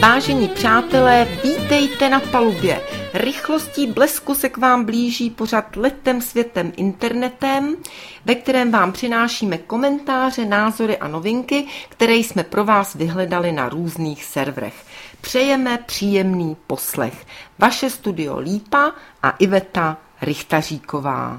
Vážení přátelé, vítejte na palubě. Rychlostí blesku se k vám blíží pořad Letem světem internetem, ve kterém vám přinášíme komentáře, názory a novinky, které jsme pro vás vyhledali na různých serverech. Přejeme příjemný poslech. Vaše studio Lípa a Iveta Rychtaříková.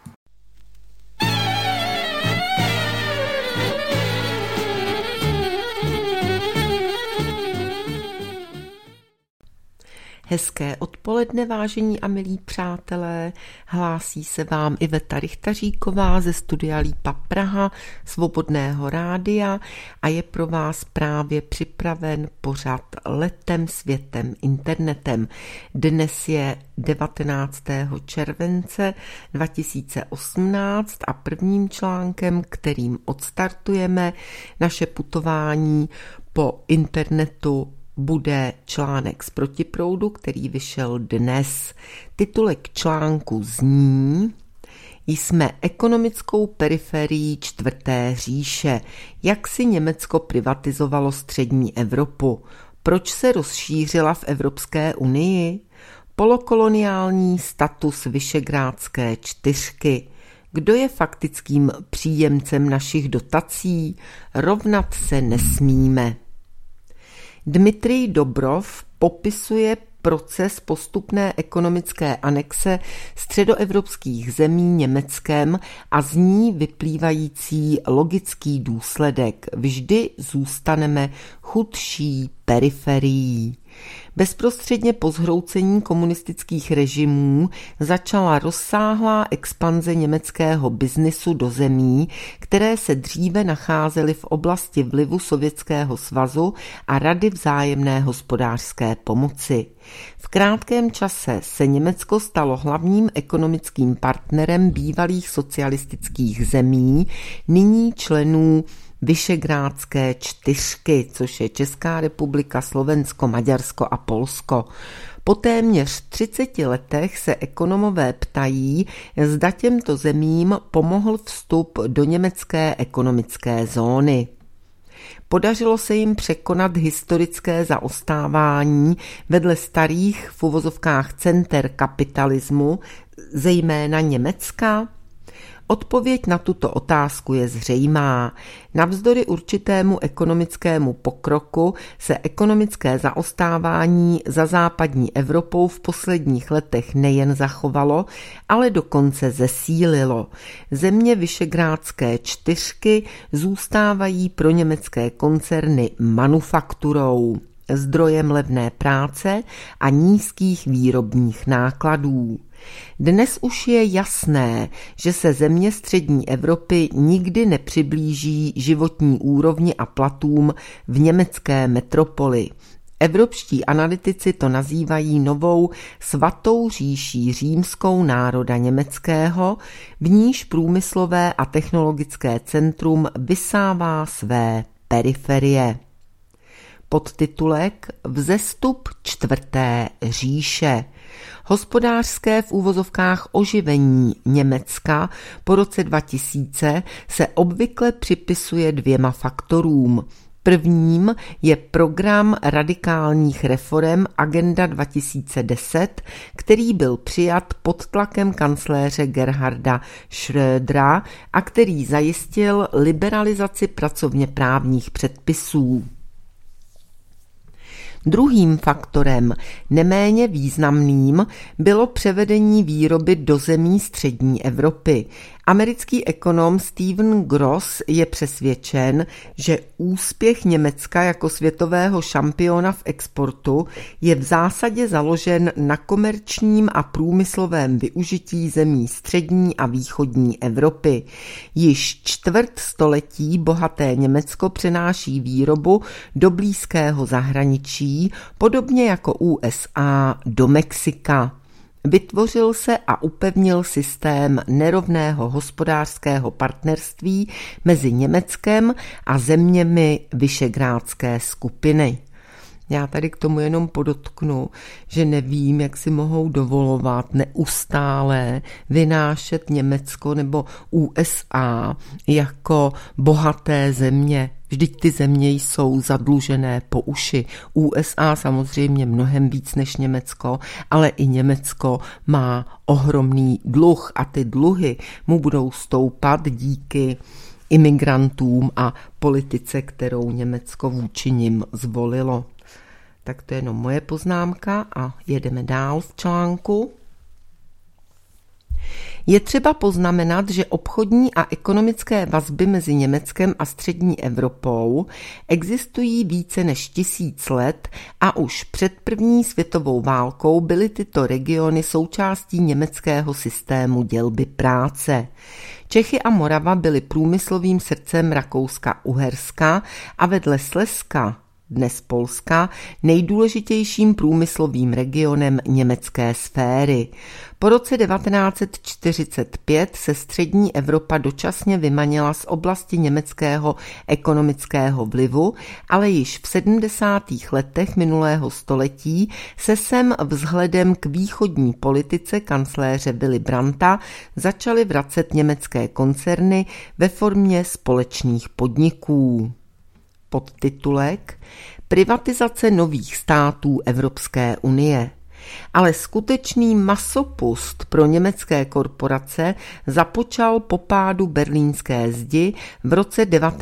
Hezké odpoledne, vážení a milí přátelé, hlásí se vám Iveta Rychtaříková ze studia Lípa Praha, Svobodného rádia a je pro vás právě připraven pořad Letem světem internetem. Dnes je 19. července 2018 a prvním článkem, kterým odstartujeme naše putování po internetu, bude článek z Protiproudu, který vyšel dnes. Titulek článku zní: Jsme ekonomickou periferií čtvrté říše. Jak si Německo privatizovalo střední Evropu? Proč se rozšířila v Evropské unii? Polokoloniální status Visegrádské čtyřky. Kdo je faktickým příjemcem našich dotací? Rovnat se nesmíme. Dmitrij Dobrov popisuje proces postupné ekonomické anexe středoevropských zemí Německem a z ní vyplývající logický důsledek. Vždy zůstaneme chudší periferií. Bezprostředně po zhroucení komunistických režimů začala rozsáhlá expanze německého biznisu do zemí, které se dříve nacházely v oblasti vlivu Sovětského svazu a Rady vzájemné hospodářské pomoci. V krátkém čase se Německo stalo hlavním ekonomickým partnerem bývalých socialistických zemí, nyní členů Visegrádské čtyřky, což je Česká republika, Slovensko, Maďarsko a Polsko. Po téměř 30 letech se ekonomové ptají, zda těmto zemím pomohl vstup do německé ekonomické zóny. Podařilo se jim překonat historické zaostávání vedle starých v uvozovkách center kapitalismu, zejména Německa? Odpověď na tuto otázku je zřejmá. Navzdory určitému ekonomickému pokroku se ekonomické zaostávání za západní Evropou v posledních letech nejen zachovalo, ale dokonce zesílilo. Země Visegrádské čtyřky zůstávají pro německé koncerny manufakturou, zdrojem levné práce a nízkých výrobních nákladů. Dnes už je jasné, že se země střední Evropy nikdy nepřiblíží životní úrovni a platům v německé metropoli. Evropští analytici to nazývají novou svatou říší římskou národa německého, v níž průmyslové a technologické centrum vysává své periferie. Podtitulek Vzestup čtvrté říše. Hospodářské v úvozovkách oživení Německa po roce 2000 se obvykle připisuje dvěma faktorům. Prvním je program radikálních reforem Agenda 2010, který byl přijat pod tlakem kancléře Gerharda Schrödera a který zajistil liberalizaci pracovně právních předpisů. Druhým faktorem, neméně významným, bylo převedení výroby do zemí střední Evropy. Americký ekonom Stephen Gross je přesvědčen, že úspěch Německa jako světového šampiona v exportu je v zásadě založen na komerčním a průmyslovém využití zemí střední a východní Evropy. Již čtvrt století bohaté Německo přenáší výrobu do blízkého zahraničí, podobně jako USA do Mexika. Vytvořil se a upevnil systém nerovného hospodářského partnerství mezi Německem a zeměmi Visegrádské skupiny. Já tady k tomu jenom podotknu, že nevím, jak si mohou dovolovat neustále vynášet Německo nebo USA jako bohaté země Vždyť ty země jsou zadlužené po uši. USA samozřejmě mnohem víc než Německo, ale i Německo má ohromný dluh a ty dluhy mu budou stoupat díky imigrantům a politice, kterou Německo vůči nim zvolilo. Tak to je jenom moje poznámka a jedeme dál v článku. Je třeba poznamenat, že obchodní a ekonomické vazby mezi Německem a střední Evropou existují více než 1000 let a už před první světovou válkou byly tyto regiony součástí německého systému dělby práce. Čechy a Morava byly průmyslovým srdcem Rakouska-Uherska a vedle Slezska, dnes Polska, nejdůležitějším průmyslovým regionem německé sféry. Po roce 1945 se střední Evropa dočasně vymanila z oblasti německého ekonomického vlivu, ale již v 70. letech minulého století se sem vzhledem k východní politice kancléře Willy Brandta začaly vracet německé koncerny ve formě společných podniků. Podtitulek Privatizace nových států Evropské unie. Ale skutečný masopust pro německé korporace započal po pádu berlínské zdi v roce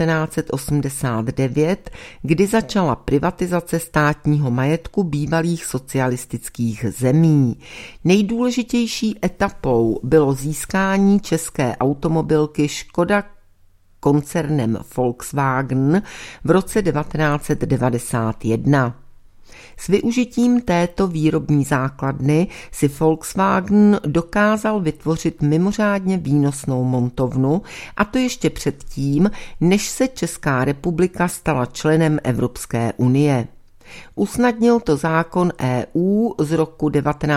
1989, kdy začala privatizace státního majetku bývalých socialistických zemí. Nejdůležitější etapou bylo získání české automobilky Škoda koncernem Volkswagen v roce 1991. S využitím této výrobní základny si Volkswagen dokázal vytvořit mimořádně výnosnou montovnu, a to ještě předtím, než se Česká republika stala členem Evropské unie. Usnadnil to zákon EU z roku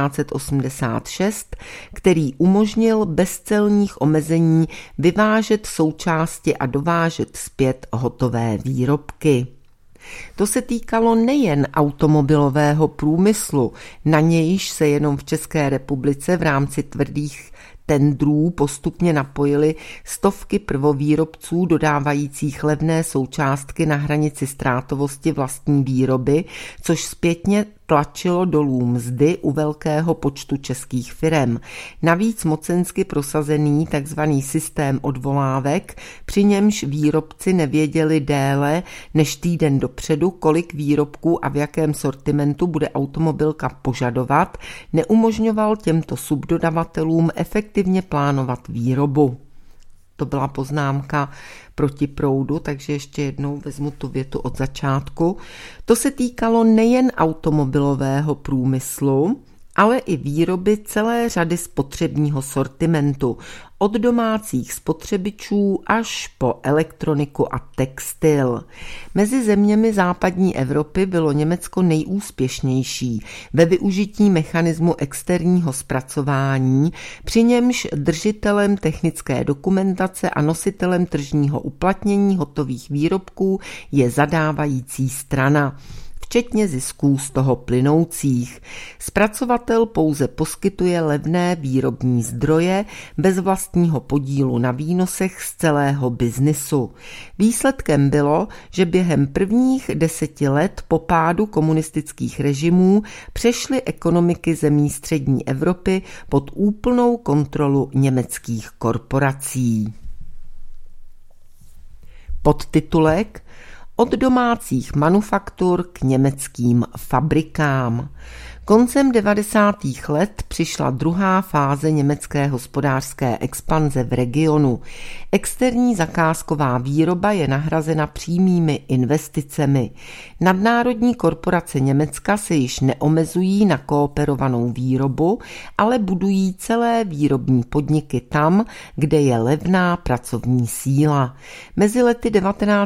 1986, který umožnil bez celních omezení vyvážet součásti a dovážet zpět hotové výrobky. To se týkalo nejen automobilového průmyslu, na nějž se jenom v České republice v rámci tvrdých tendrů postupně napojily stovky prvovýrobců dodávajících levné součástky na hranici ztrátovosti vlastní výroby, což zpětně tlačilo dolů mzdy u velkého počtu českých firem. Navíc mocensky prosazený tzv. Systém odvolávek, při němž výrobci nevěděli déle než týden dopředu, kolik výrobků a v jakém sortimentu bude automobilka požadovat, neumožňoval těmto subdodavatelům efektivně plánovat výrobu. To byla poznámka proti proudu, takže ještě jednou vezmu tu větu od začátku. To se týkalo nejen automobilového průmyslu, ale i výroby celé řady spotřebního sortimentu, od domácích spotřebičů až po elektroniku a textil. Mezi zeměmi západní Evropy bylo Německo nejúspěšnější ve využití mechanismu externího zpracování, při němž držitelem technické dokumentace a nositelem tržního uplatnění hotových výrobků je zadávající strana, včetně zisků z toho plynoucích. Zpracovatel pouze poskytuje levné výrobní zdroje bez vlastního podílu na výnosech z celého biznisu. Výsledkem bylo, že během prvních 10 let po pádu komunistických režimů přešly ekonomiky zemí střední Evropy pod úplnou kontrolu německých korporací. Podtitulek Od domácích manufaktur k německým fabrikám. Koncem 90. let přišla druhá fáze německé hospodářské expanze v regionu. Externí zakázková výroba je nahrazena přímými investicemi. Nadnárodní korporace Německa se již neomezují na kooperovanou výrobu, ale budují celé výrobní podniky tam, kde je levná pracovní síla. Mezi lety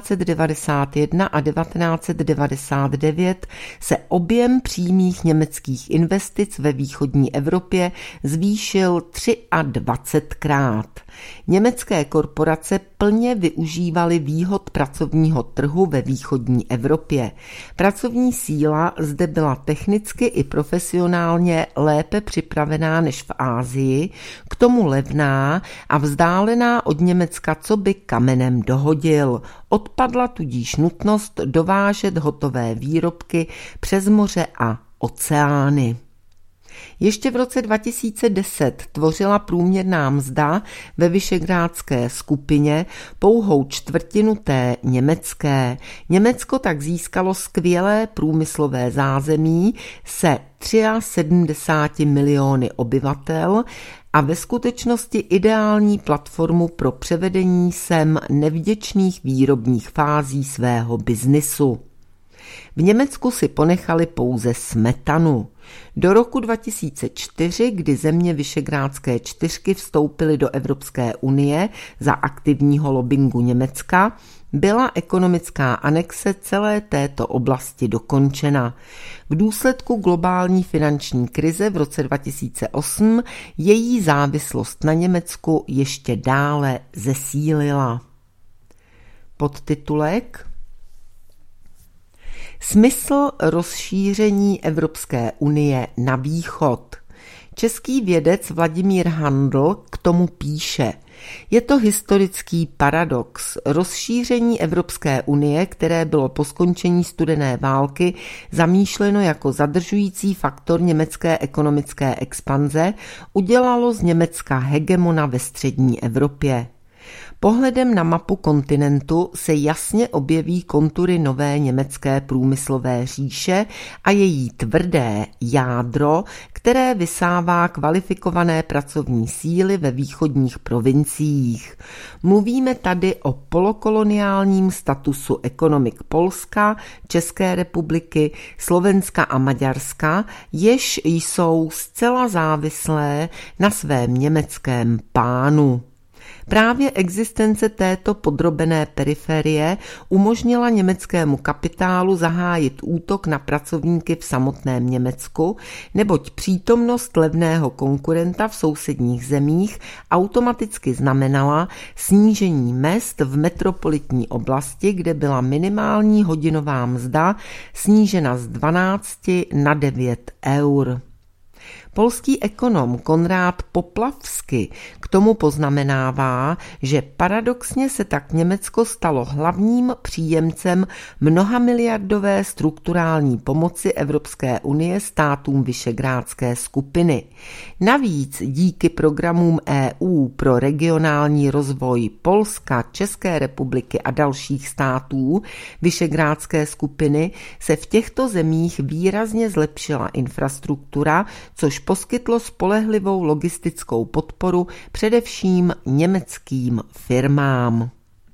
1991 a 1999 se objem přímých německých německých investic ve východní Evropě zvýšil 23krát. Německé korporace plně využívaly výhod pracovního trhu ve východní Evropě. Pracovní síla zde byla technicky i profesionálně lépe připravená než v Asii, k tomu levná a vzdálená od Německa co by kamenem dohodil. Odpadla tudíž nutnost dovážet hotové výrobky přes moře a oceány. Ještě v roce 2010 tvořila průměrná mzda ve visegrádské skupině pouhou čtvrtinu té německé. Německo tak získalo skvělé průmyslové zázemí se 73 miliony obyvatel a ve skutečnosti ideální platformu pro převedení sem nevděčných výrobních fází svého biznisu. V Německu si ponechali pouze smetanu. Do roku 2004, kdy země Visegrádské čtyřky vstoupily do Evropské unie za aktivního lobbingu Německa, byla ekonomická anexe celé této oblasti dokončena. V důsledku globální finanční krize v roce 2008 její závislost na Německu ještě dále zesílila. Podtitulek: Smysl rozšíření Evropské unie na východ. Český vědec Vladimír Handl k tomu píše: je to historický paradox. Rozšíření Evropské unie, které bylo po skončení studené války zamýšleno jako zadržující faktor německé ekonomické expanze, udělalo z Německa hegemona ve střední Evropě. Pohledem na mapu kontinentu se jasně objeví kontury nové německé průmyslové říše a její tvrdé jádro, které vysává kvalifikované pracovní síly ve východních provinciích. Mluvíme tady o polokoloniálním statusu ekonomik Polska, České republiky, Slovenska a Maďarska, jež jsou zcela závislé na svém německém pánu. Právě existence této podrobené periferie umožnila německému kapitálu zahájit útok na pracovníky v samotném Německu, neboť přítomnost levného konkurenta v sousedních zemích automaticky znamenala snížení mezd v metropolitní oblasti, kde byla minimální hodinová mzda snížena z 12 na 9 eur. Polský ekonom Konrád Poplavsky k tomu poznamenává, že paradoxně se tak Německo stalo hlavním příjemcem mnohamiliardové strukturální pomoci Evropské unie státům Visegrádské skupiny. Navíc díky programům EU pro regionální rozvoj Polska, České republiky a dalších států Visegrádské skupiny se v těchto zemích výrazně zlepšila infrastruktura, což poskytlo spolehlivou logistickou podporu především německým firmám.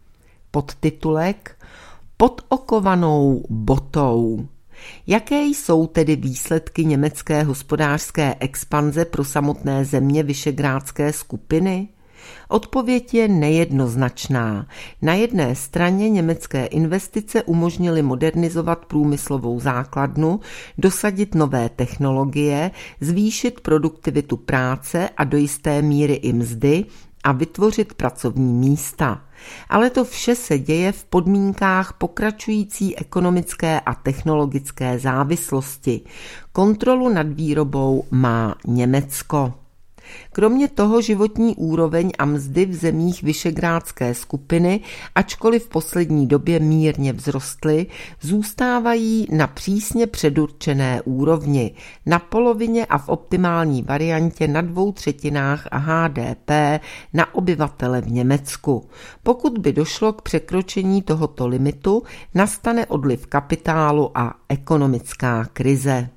Podtitulek: Pod okovanou botou. Jaké jsou tedy výsledky německé hospodářské expanze pro samotné země Visegrádské skupiny? Odpověď je nejednoznačná. Na jedné straně německé investice umožnily modernizovat průmyslovou základnu, dosadit nové technologie, zvýšit produktivitu práce a do jisté míry i mzdy a vytvořit pracovní místa. Ale to vše se děje v podmínkách pokračující ekonomické a technologické závislosti. Kontrolu nad výrobou má Německo. Kromě toho životní úroveň a mzdy v zemích Visegrádské skupiny, ačkoliv v poslední době mírně vzrostly, zůstávají na přísně předurčené úrovni, na polovině a v optimální variantě na 2/3 HDP na obyvatele v Německu. Pokud by došlo k překročení tohoto limitu, nastane odliv kapitálu a ekonomická krize.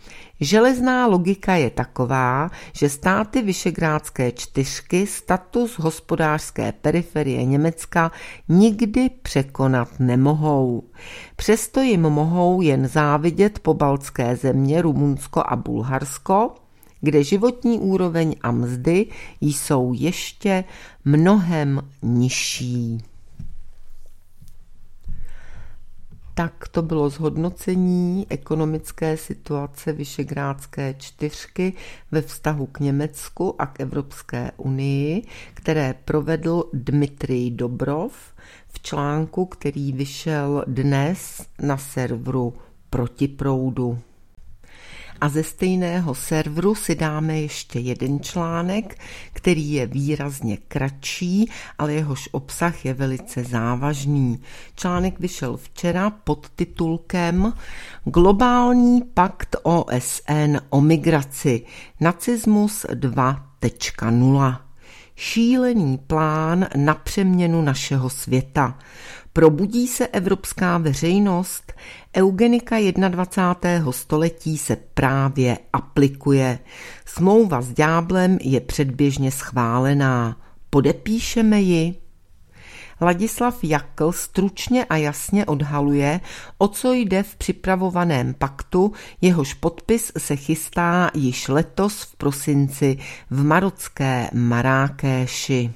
Železná logika je taková, že státy Visegrádské čtyřky status hospodářské periferie Německa nikdy překonat nemohou. Přesto jim mohou jen závidět pobaltské země Rumunsko a Bulharsko, kde životní úroveň a mzdy jsou ještě mnohem nižší. Tak to bylo zhodnocení ekonomické situace Visegrádské čtyřky ve vztahu k Německu a k Evropské unii, které provedl Dmitrij Dobrov v článku, který vyšel dnes na serveru Protiproudu. A ze stejného serveru si dáme ještě jeden článek, který je výrazně kratší, ale jehož obsah je velice závažný. Článek vyšel včera pod titulkem Globální pakt OSN o migraci. Nacismus 2.0. Šílený plán na přeměnu našeho světa. Probudí se evropská veřejnost? Eugenika 21. století se právě aplikuje. Smlouva s ďáblem je předběžně schválená. Podepíšeme ji? Ladislav Jakl stručně a jasně odhaluje, o co jde v připravovaném paktu, jehož podpis se chystá již letos v prosinci v marocké Marrákéši.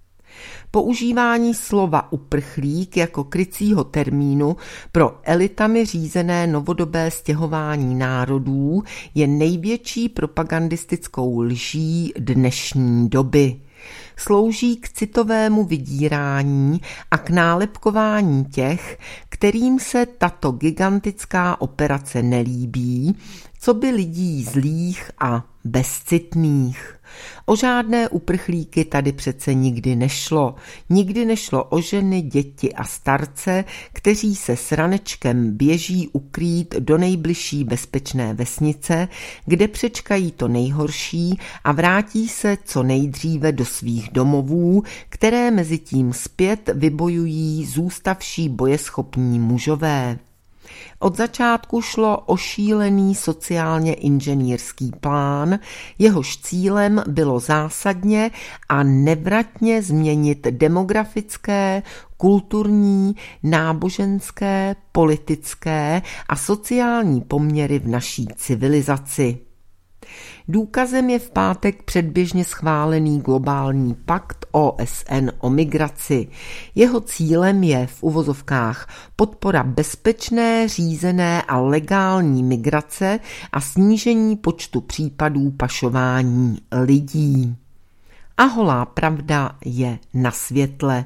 Používání slova uprchlík jako krycího termínu pro elitami řízené novodobé stěhování národů je největší propagandistickou lží dnešní doby. Slouží k citovému vydírání a k nálepkování těch, kterým se tato gigantická operace nelíbí, co by lidí zlých a bezcitných. O žádné uprchlíky tady přece nikdy nešlo. Nikdy nešlo o ženy, děti a starce, kteří se s ranečkem běží ukrýt do nejbližší bezpečné vesnice, kde přečkají to nejhorší a vrátí se co nejdříve do svých domovů, které mezitím zpět vybojují zůstavší bojeschopní mužové. Od začátku šlo o šílený sociálně inženýrský plán, jehož cílem bylo zásadně a nevratně změnit demografické, kulturní, náboženské, politické a sociální poměry v naší civilizaci. Důkazem je v pátek předběžně schválený globální pakt OSN o migraci. Jeho cílem je v uvozovkách podpora bezpečné, řízené a legální migrace a snížení počtu případů pašování lidí. A holá pravda je na světle.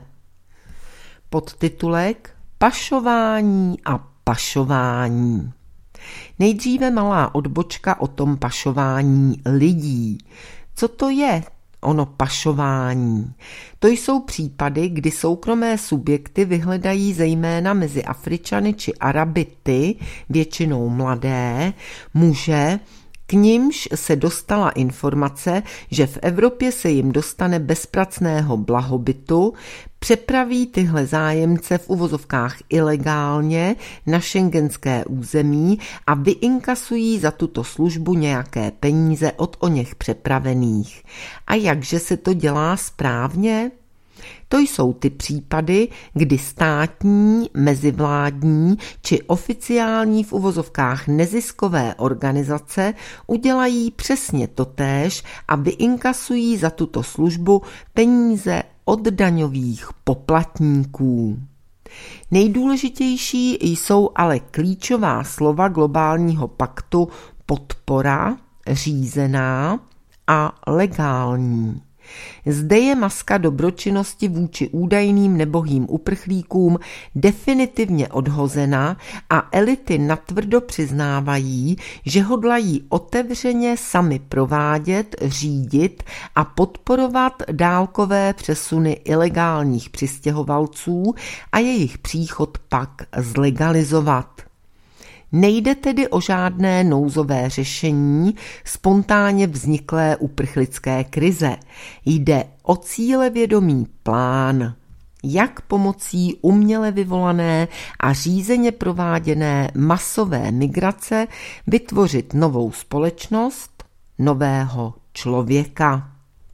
Podtitulek Pašování a pašování. Nejdříve malá odbočka o tom pašování lidí. Co to je ono pašování? To jsou případy, kdy soukromé subjekty vyhledají zejména mezi Afričany či Araby ty, většinou mladé, muže, k nimž se dostala informace, že v Evropě se jim dostane bezpracného blahobytu, přepraví tyhle zájemce v uvozovkách ilegálně na schengenské území a vyinkasují za tuto službu nějaké peníze od oněch přepravených. A jakže se to dělá správně? To jsou ty případy, kdy státní, mezivládní či oficiální v uvozovkách neziskové organizace udělají přesně totéž a vyinkasují za tuto službu peníze od daňových poplatníků. Nejdůležitější jsou ale klíčová slova globálního paktu podpora, řízená a legální. Zde je maska dobročinnosti vůči údajným nebohým uprchlíkům definitivně odhozena a elity natvrdo přiznávají, že hodlají otevřeně sami provádět, řídit a podporovat dálkové přesuny ilegálních přistěhovalců a jejich příchod pak zlegalizovat. Nejde tedy o žádné nouzové řešení spontánně vzniklé uprchlické krize. Jde o cílevědomý plán, jak pomocí uměle vyvolané a řízeně prováděné masové migrace vytvořit novou společnost, nového člověka.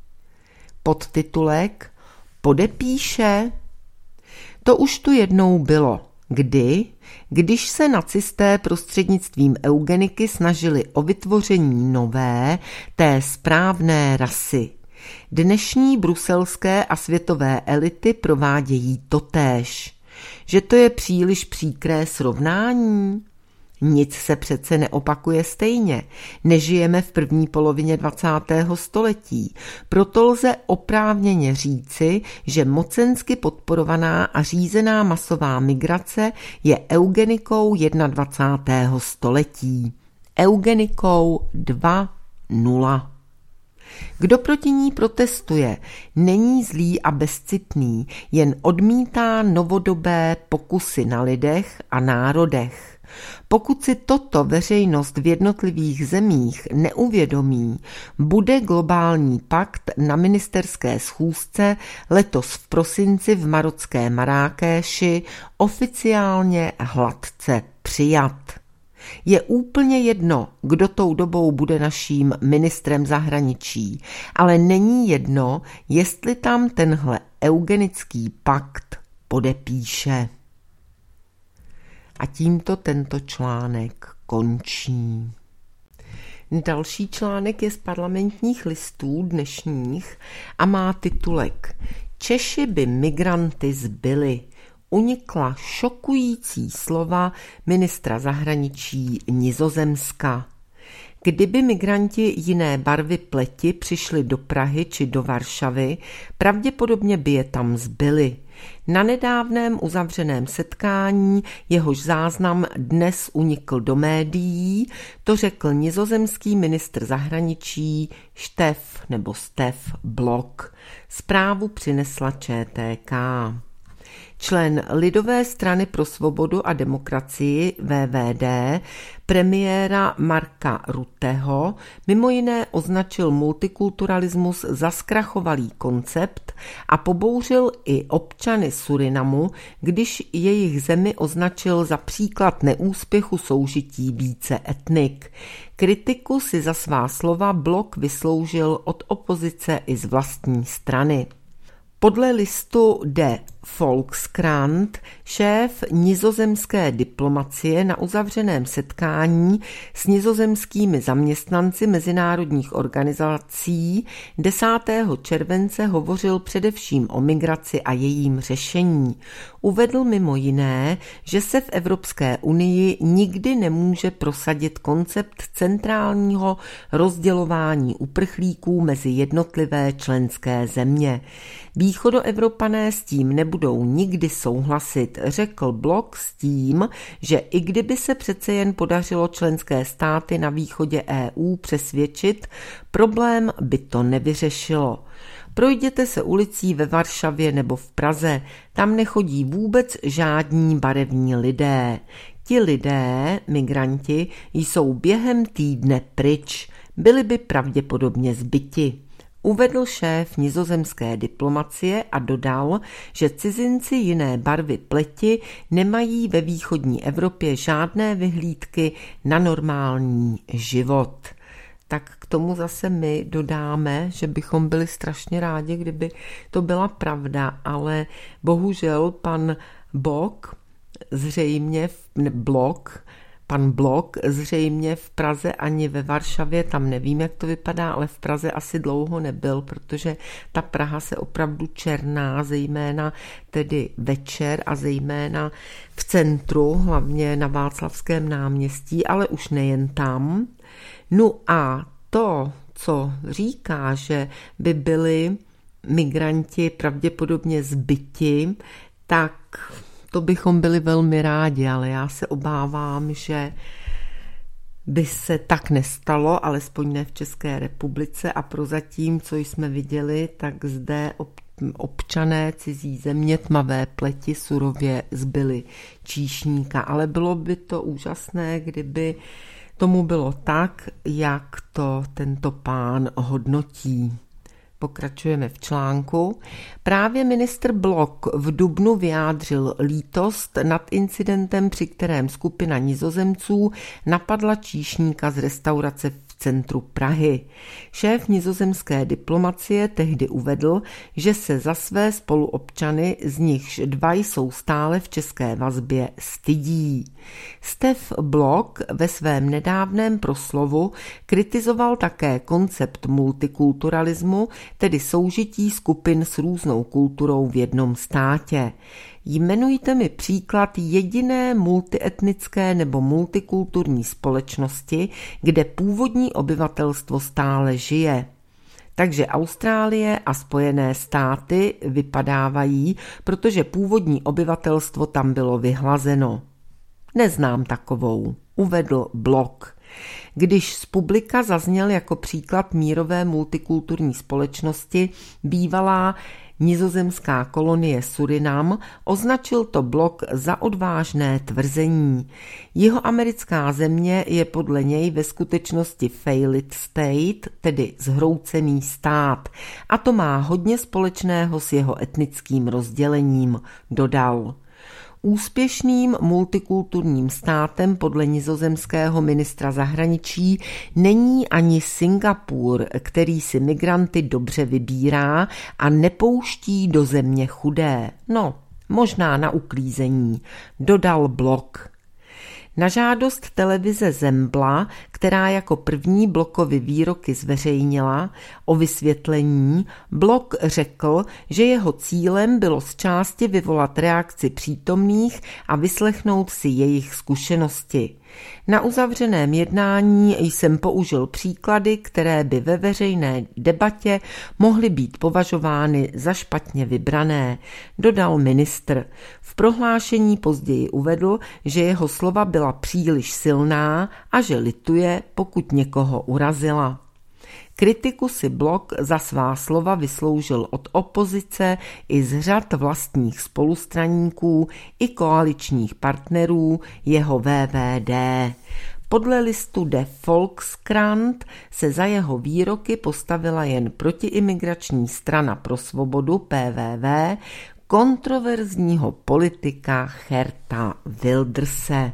Podtitulek Podepíše? To už tu jednou bylo. Kdy? Když se nacisté prostřednictvím eugeniky snažili o vytvoření nové, té správné rasy. Dnešní bruselské a světové elity provádějí totéž. Že to je příliš příkré srovnání? Nic se přece neopakuje stejně. Nežijeme v první polovině 20. století. Proto lze oprávněně říci, že mocensky podporovaná a řízená masová migrace je eugenikou 21. století. Eugenikou 2.0. Kdo proti ní protestuje, není zlý a bezcitný, jen odmítá novodobé pokusy na lidech a národech. Pokud si toto veřejnost v jednotlivých zemích neuvědomí, bude globální pakt na ministerské schůzce letos v prosinci v marocké Marrákéši oficiálně hladce přijat. Je úplně jedno, kdo tou dobou bude naším ministrem zahraničí, ale není jedno, jestli tam tenhle eugenický pakt podepíše. A tímto tento článek končí. Další článek je z Parlamentních listů dnešních a má titulek Češi by migranty zbyli. Unikla šokující slova ministra zahraničí Nizozemska. Kdyby migranti jiné barvy pleti přišli do Prahy či do Varšavy, pravděpodobně by je tam zbyli. Na nedávném uzavřeném setkání, jehož záznam dnes unikl do médií, to řekl nizozemský ministr zahraničí Stef Blok. Zprávu přinesla ČTK. Člen Lidové strany pro svobodu a demokracii VVD, premiéra Marka Rutteho, mimo jiné označil multikulturalismus za zkrachovalý koncept a pobouřil i občany Surinamu, když jejich zemi označil za příklad neúspěchu soužití více etnik. Kritiku si za svá slova Blok vysloužil od opozice i z vlastní strany. Podle listu De Volkskrant šéf nizozemské diplomacie na uzavřeném setkání s nizozemskými zaměstnanci mezinárodních organizací 10. července hovořil především o migraci a jejím řešení. Uvedl mimo jiné, že se v Evropské unii nikdy nemůže prosadit koncept centrálního rozdělování uprchlíků mezi jednotlivé členské země. Východoevropané s tím nebudou nikdy souhlasit, řekl Blok s tím, že i kdyby se přece jen podařilo členské státy na východě EU přesvědčit, problém by to nevyřešilo. Projděte se ulicí ve Varšavě nebo v Praze, tam nechodí vůbec žádní barevní lidé. Ti lidé, migranti, jsou během týdne pryč, byli by pravděpodobně zbyti. Uvedl šéf nizozemské diplomacie a dodal, že cizinci jiné barvy pleti nemají ve východní Evropě žádné vyhlídky na normální život. Tak k tomu zase my dodáme, že bychom byli strašně rádi, kdyby to byla pravda, ale bohužel pan Blok zřejmě v Praze ani ve Varšavě, tam nevím, jak to vypadá, ale v Praze asi dlouho nebyl, protože ta Praha se opravdu černá, zejména tedy večer a zejména v centru, hlavně na Václavském náměstí, ale už nejen tam. No a to, co říká, že by byli migranti pravděpodobně zbyti, tak to bychom byli velmi rádi, ale já se obávám, že by se tak nestalo, alespoň ne v České republice a prozatím, co jsme viděli, tak zde občané cizí země tmavé pleti surově zbyli číšníka, ale bylo by to úžasné, kdyby tomu bylo tak, jak to tento pán hodnotí. Pokračujeme v článku. Právě ministr Blok v dubnu vyjádřil lítost nad incidentem, při kterém skupina Nizozemců napadla číšníka z restaurace v centru Prahy. Šéf nizozemské diplomacie tehdy uvedl, že se za své spoluobčany, z nichž 2 jsou stále v české vazbě, stydí. Stef Blok ve svém nedávném proslovu kritizoval také koncept multikulturalismu, tedy soužití skupin s různou kulturou v jednom státě. Jmenujte mi příklad jediné multietnické nebo multikulturní společnosti, kde původní obyvatelstvo stále žije. Takže Austrálie a Spojené státy vypadávají, protože původní obyvatelstvo tam bylo vyhlazeno. Neznám takovou, uvedl Blok. Když z publika zazněl jako příklad mírové multikulturní společnosti bývalá nizozemská kolonie Surinam, označil to Blok za odvážné tvrzení. Jihoamerická země je podle něj ve skutečnosti failed state, tedy zhroucený stát, a to má hodně společného s jeho etnickým rozdělením, dodal. Úspěšným multikulturním státem podle nizozemského ministra zahraničí není ani Singapur, který si migranty dobře vybírá a nepouští do země chudé. No, možná na uklízení, dodal Blok. Na žádost televize Zembla, která jako první Blokovy výroky zveřejnila, o vysvětlení, Blok řekl, že jeho cílem bylo zčásti vyvolat reakci přítomných a vyslechnout si jejich zkušenosti. Na uzavřeném jednání jsem použil příklady, které by ve veřejné debatě mohly být považovány za špatně vybrané, dodal ministr. V prohlášení později uvedl, že jeho slova byla příliš silná a že lituje, pokud někoho urazila. Kritiku si Blok za svá slova vysloužil od opozice i z řad vlastních spolustraníků i koaličních partnerů jeho VVD. Podle listu De Volkskrant se za jeho výroky postavila jen protiimigrační strana pro svobodu PVV kontroverzního politika Geerta Wilderse.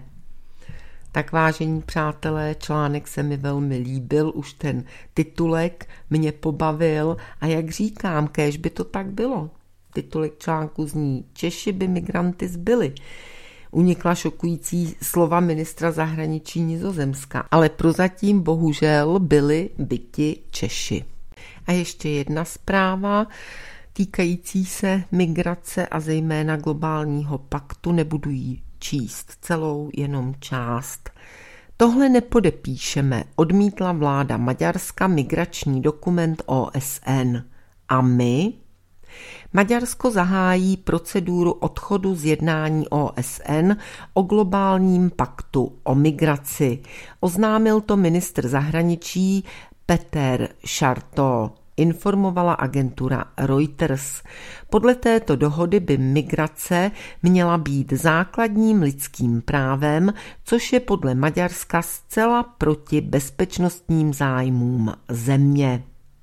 Tak vážení přátelé, článek se mi velmi líbil, už ten titulek mě pobavil a jak říkám, kéž by to tak bylo. Titulek článku zní Češi by migranty zbyli. Unikla šokující slova ministra zahraničí Nizozemska, ale prozatím bohužel byli byti Češi. A ještě jedna zpráva týkající se migrace a zejména globálního paktu, nebudu ji číst celou, jenom část. Tohle nepodepíšeme, odmítla vláda Maďarska migrační dokument OSN. A my? Maďarsko zahájí proceduru odchodu z jednání OSN o globálním paktu o migraci. Oznámil to ministr zahraničí Peter Šarto, informovala agentura Reuters. Podle této dohody by migrace měla být základním lidským právem, což je podle Maďarska zcela proti bezpečnostním zájmům země.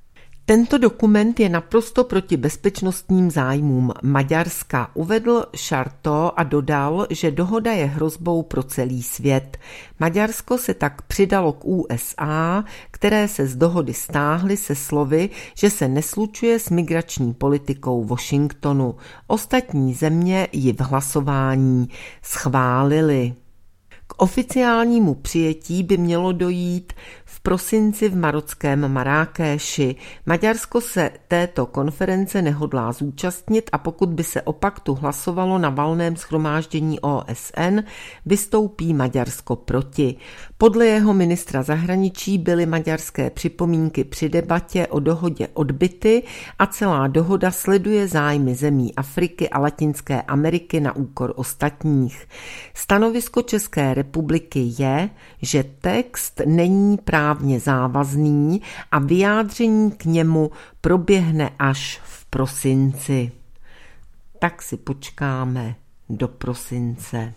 Tento dokument je naprosto proti bezpečnostním zájmům Maďarska, uvedl Šarto a dodal, že dohoda je hrozbou pro celý svět. Maďarsko se tak přidalo k USA, které se z dohody stáhly se slovy, že se neslučuje s migrační politikou Washingtonu. Ostatní země ji v hlasování schválily. K oficiálnímu přijetí by mělo dojít v prosinci v marockém Marrákéši. Maďarsko se této konference nehodlá zúčastnit a pokud by se o paktu hlasovalo na valném shromáždění OSN, vystoupí Maďarsko proti. Podle jeho ministra zahraničí byly maďarské připomínky při debatě o dohodě odbyty a celá dohoda sleduje zájmy zemí Afriky a Latinské Ameriky na úkor ostatních. Stanovisko České republiky je, že text není právně závazný a vyjádření k němu proběhne až v prosinci. Tak si počkáme do prosince.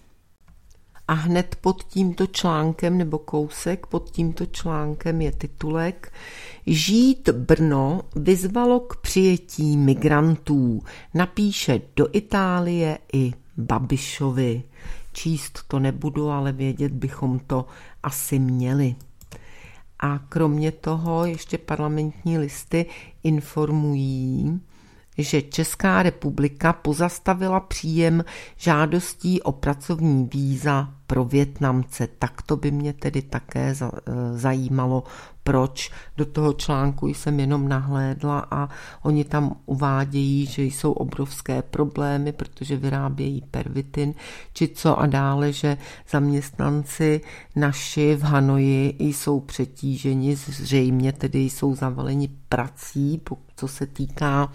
A hned pod tímto článkem nebo kousek pod tímto článkem je titulek Žít Brno vyzvalo k přijetí migrantů. Napíše do Itálie i Babišovi. Číst to nebudu, ale vědět bychom to asi měli. A kromě toho ještě Parlamentní listy informují, že Česká republika pozastavila příjem žádostí o pracovní víza pro Vietnamce. Tak to by mě tedy také zajímalo, proč. Do toho článku jsem jenom nahlédla a oni tam uvádějí, že jsou obrovské problémy, protože vyrábějí pervitin, či co a dále, že zaměstnanci naši v Hanoji jsou přetíženi, zřejmě tedy jsou zavaleni prací, co se týká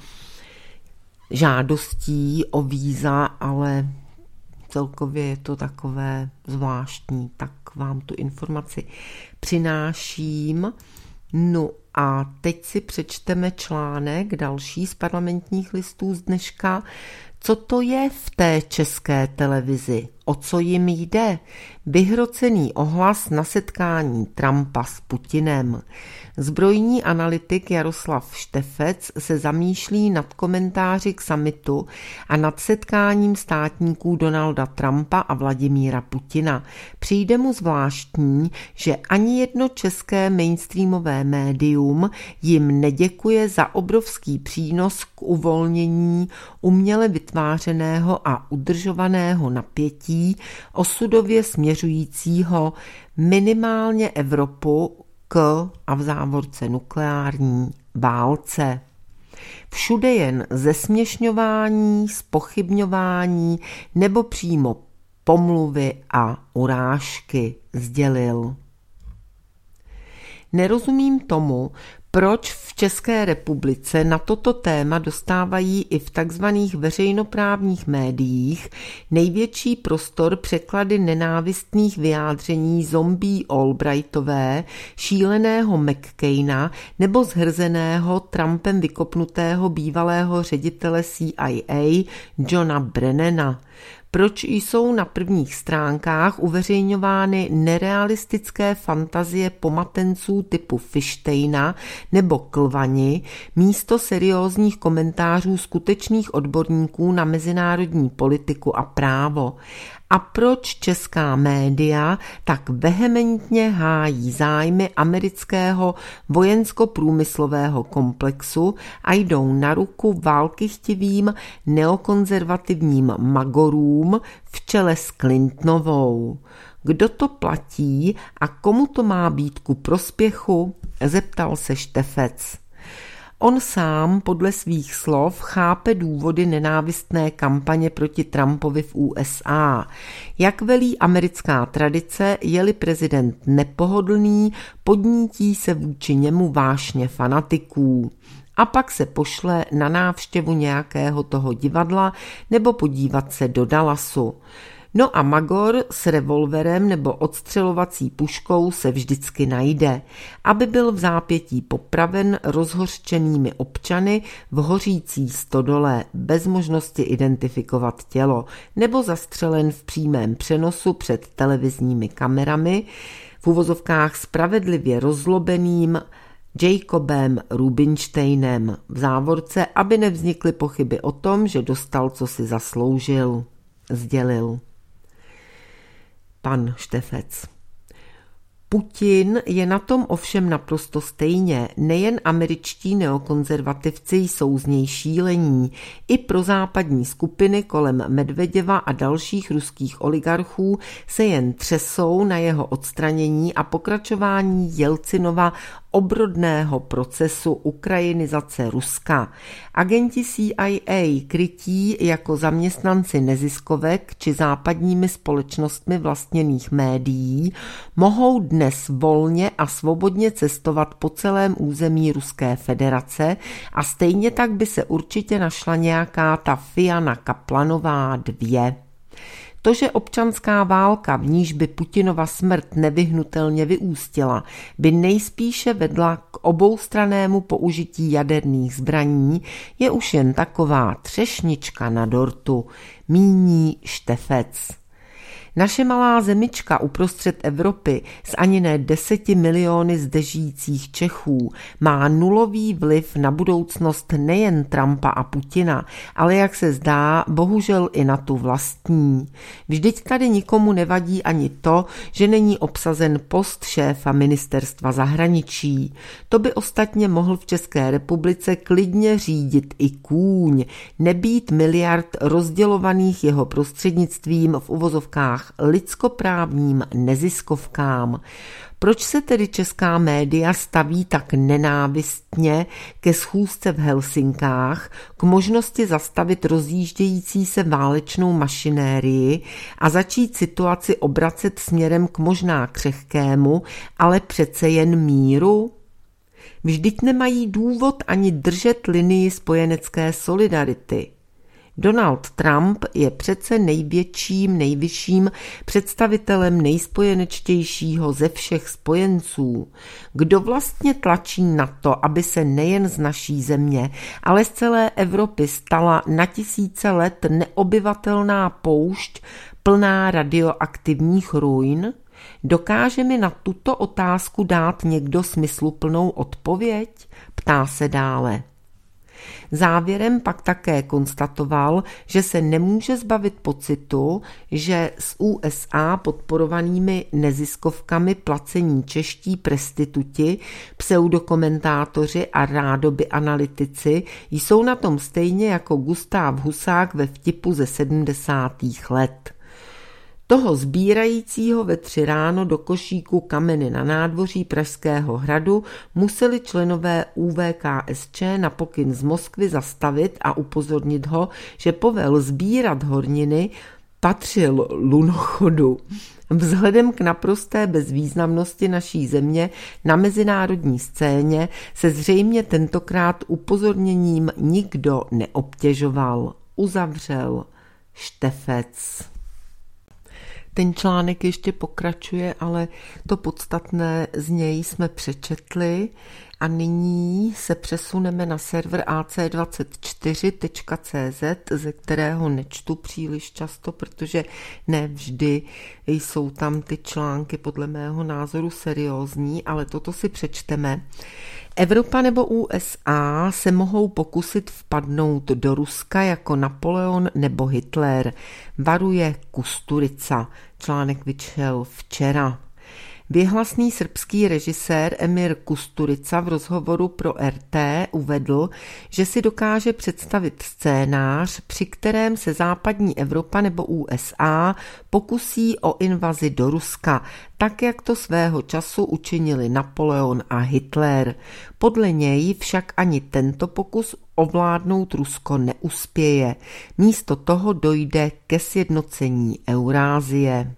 žádostí o víza, ale celkově je to takové zvláštní, tak vám tu informaci přináším. No a teď si přečteme článek další z Parlamentních listů z dneška. Co to je v té České televizi? O co jim jde? Vyhrocený ohlas na setkání Trumpa s Putinem. Zbrojní analytik Jaroslav Štefec se zamýšlí nad komentáři k summitu a nad setkáním státníků Donalda Trumpa a Vladimíra Putina. Přijde mu zvláštní, že ani jedno české mainstreamové médium jim neděkuje za obrovský přínos k uvolnění uměle vytvářeného a udržovaného napětí, osudově směřujícího minimálně Evropu k a v závorce nukleární válce. Všude jen zesměšňování, zpochybňování nebo přímo pomluvy a urážky, sdělil. Nerozumím tomu, proč v České republice na toto téma dostávají i v takzvaných veřejnoprávních médiích největší prostor překlady nenávistných vyjádření zombie Albrightové, šíleného McCaina nebo zhrzeného Trumpem vykopnutého bývalého ředitele CIA Johna Brennana. Proč jsou na prvních stránkách uveřejňovány nerealistické fantazie pomatenců typu Fishsteina nebo Klvani místo seriózních komentářů skutečných odborníků na mezinárodní politiku a právo? A proč česká média tak vehementně hájí zájmy amerického vojensko-průmyslového komplexu a jdou na ruku válkychtivým neokonzervativním magorům v čele s Clintonovou? Kdo to platí a komu to má být ku prospěchu? Zeptal se Štefec. On sám podle svých slov chápe důvody nenávistné kampaně proti Trumpovi v USA. Jak velí americká tradice, je-li prezident nepohodlný, podnítí se vůči němu vášně fanatiků. A pak se pošle na návštěvu nějakého toho divadla nebo podívat se do Dallasu. No a magor s revolverem nebo odstřelovací puškou se vždycky najde, aby byl v zápětí popraven rozhořčenými občany v hořící stodole bez možnosti identifikovat tělo nebo zastřelen v přímém přenosu před televizními kamerami, v uvozovkách spravedlivě rozlobeným Jacobem Rubinsteinem v závorce, aby nevznikly pochyby o tom, že dostal, co si zasloužil, sdělil pan Štefec. Putin je na tom ovšem naprosto stejně. Nejen američtí neokonzervativci jsou z něj šílení. I prozápadní skupiny kolem Medveděva a dalších ruských oligarchů se jen třesou na jeho odstranění a pokračování Jelcinova obrodného procesu ukrajinizace Ruska. Agenti CIA krytí jako zaměstnanci neziskovek či západními společnostmi vlastněných médií mohou dnes volně a svobodně cestovat po celém území Ruské federace a stejně tak by se určitě našla nějaká ta Fiana Kaplanová 2. To, že občanská válka, v níž by Putinova smrt nevyhnutelně vyústila, by nejspíše vedla k oboustrannému použití jaderných zbraní, je už jen taková třešnička na dortu, míní Štefec. Naše malá zemička uprostřed Evropy s ani ne 10 miliony zde žijících Čechů má nulový vliv na budoucnost nejen Trumpa a Putina, ale jak se zdá, bohužel i na tu vlastní. Vždyť tady nikomu nevadí ani to, že není obsazen post šéfa ministerstva zahraničí. To by ostatně mohl v České republice klidně řídit i kůň, nebýt miliard rozdělovaných jeho prostřednictvím v uvozovkách lidskoprávním neziskovkám. Proč se tedy česká média staví tak nenávistně ke schůzce v Helsinkách, k možnosti zastavit rozjíždějící se válečnou mašinérii a začít situaci obracet směrem k možná křehkému, ale přece jen míru? Vždyť nemají důvod ani držet linii spojenecké solidarity. Donald Trump je přece nejvyšším představitelem nejspojenečtějšího ze všech spojenců. Kdo vlastně tlačí na to, aby se nejen z naší země, ale z celé Evropy stala na tisíce let neobyvatelná poušť plná radioaktivních ruin? Dokáže mi na tuto otázku dát někdo smysluplnou odpověď? Ptá se dále. Závěrem pak také konstatoval, že se nemůže zbavit pocitu, že s USA podporovanými neziskovkami placení čeští prestituti, pseudokomentátoři a rádoby analytici jsou na tom stejně jako Gustáv Husák ve vtipu ze 70. let. Toho sbírajícího ve 3 ráno do košíku kameny na nádvoří Pražského hradu museli členové ÚVKSČ na pokyn z Moskvy zastavit a upozornit ho, že povel sbírat horniny patřil lunochodu. Vzhledem k naprosté bezvýznamnosti naší země na mezinárodní scéně se zřejmě tentokrát upozorněním nikdo neobtěžoval. Uzavřel Štefec. Ten článek ještě pokračuje, ale to podstatné z něj jsme přečetli a nyní se přesuneme na server ac24.cz, ze kterého nečtu příliš často, protože ne vždy jsou tam ty články podle mého názoru seriózní, ale toto si přečteme. Evropa nebo USA se mohou pokusit vpadnout do Ruska jako Napoleon nebo Hitler, varuje Kusturica. Článek vyšel včera. Věhlasný srbský režisér Emir Kusturica v rozhovoru pro RT uvedl, že si dokáže představit scénář, při kterém se západní Evropa nebo USA pokusí o invazi do Ruska, tak jak to svého času učinili Napoleon a Hitler. Podle něj však ani tento pokus ovládnout Rusko neuspěje. Místo toho dojde ke sjednocení Eurázie.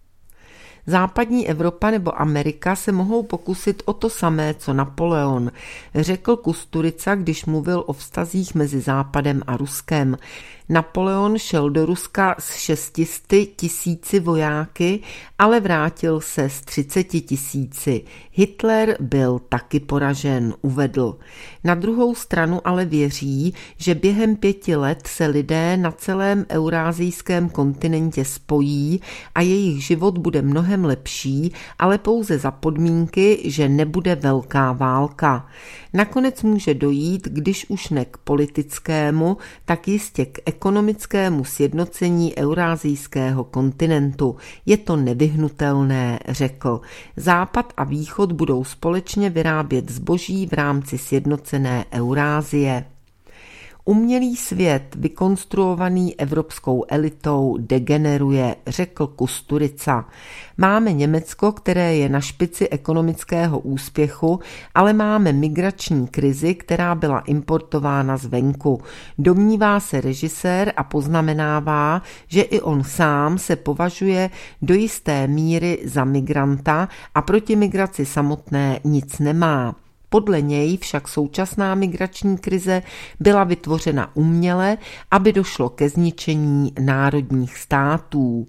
Západní Evropa nebo Amerika se mohou pokusit o to samé, co Napoleon, řekl Kusturica, když mluvil o vztazích mezi Západem a Ruskem. Napoleon šel do Ruska s 600 000 vojáky, ale vrátil se s 30 000. Hitler byl taky poražen, uvedl. Na druhou stranu ale věří, že během 5 let se lidé na celém eurázijském kontinentě spojí a jejich život bude mnohem lepší, ale pouze za podmínky, že nebude velká válka. Nakonec může dojít, když už ne k politickému, tak jistě k ekonomickému sjednocení eurázijského kontinentu. Je to nevyhnutelné, řekl. Západ a východ budou společně vyrábět zboží v rámci sjednocené Eurázie. Umělý svět, vykonstruovaný evropskou elitou, degeneruje, řekl Kusturica. Máme Německo, které je na špici ekonomického úspěchu, ale máme migrační krizi, která byla importována zvenku. Domnívá se režisér a poznamenává, že i on sám se považuje do jisté míry za migranta a proti migraci samotné nic nemá. Podle něj však současná migrační krize byla vytvořena uměle, aby došlo ke zničení národních států.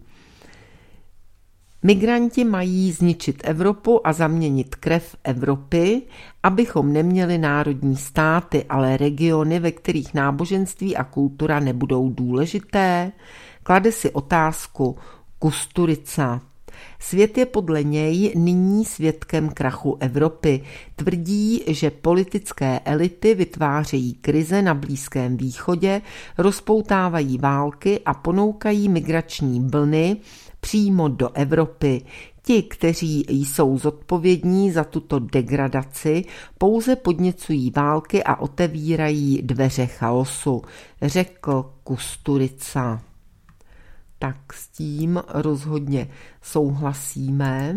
Migranti mají zničit Evropu a zaměnit krev Evropy, abychom neměli národní státy, ale regiony, ve kterých náboženství a kultura nebudou důležité. Klade si otázku, Kusturica. Svět je podle něj nyní svědkem krachu Evropy. Tvrdí, že politické elity vytvářejí krize na Blízkém východě, rozpoutávají války a ponoukají migrační vlny přímo do Evropy. Ti, kteří jsou zodpovědní za tuto degradaci, pouze podněcují války a otevírají dveře chaosu, řekl Kusturica. Tak s tím rozhodně souhlasíme.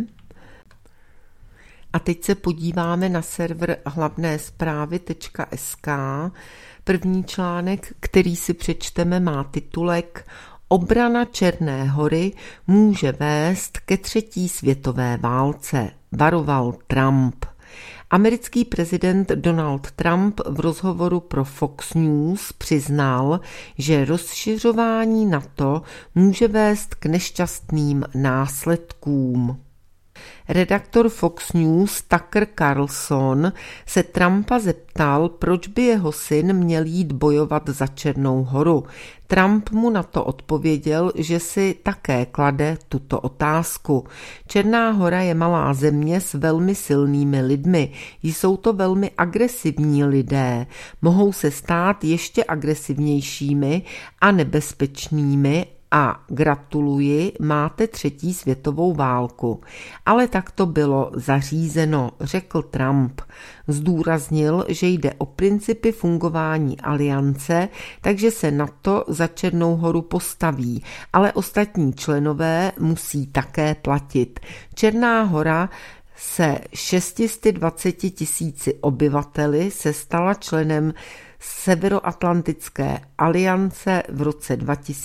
A teď se podíváme na server hlavnésprávy.sk. První článek, který si přečteme, má titulek Obrana Černé Hory může vést ke třetí světové válce, varoval Trump. Americký prezident Donald Trump v rozhovoru pro Fox News přiznal, že rozšiřování NATO může vést k nešťastným následkům. Redaktor Fox News Tucker Carlson se Trumpa zeptal, proč by jeho syn měl jít bojovat za Černou horu. Trump mu na to odpověděl, že si také klade tuto otázku. Černá hora je malá země s velmi silnými lidmi. Jsou to velmi agresivní lidé. Mohou se stát ještě agresivnějšími a nebezpečnými a gratuluji, máte třetí světovou válku. Ale tak to bylo zařízeno, řekl Trump. Zdůraznil, že jde o principy fungování aliance, takže se NATO za Černou horu postaví, ale ostatní členové musí také platit. Černá hora se 620 000 obyvateli se stala členem Severoatlantické aliance v roce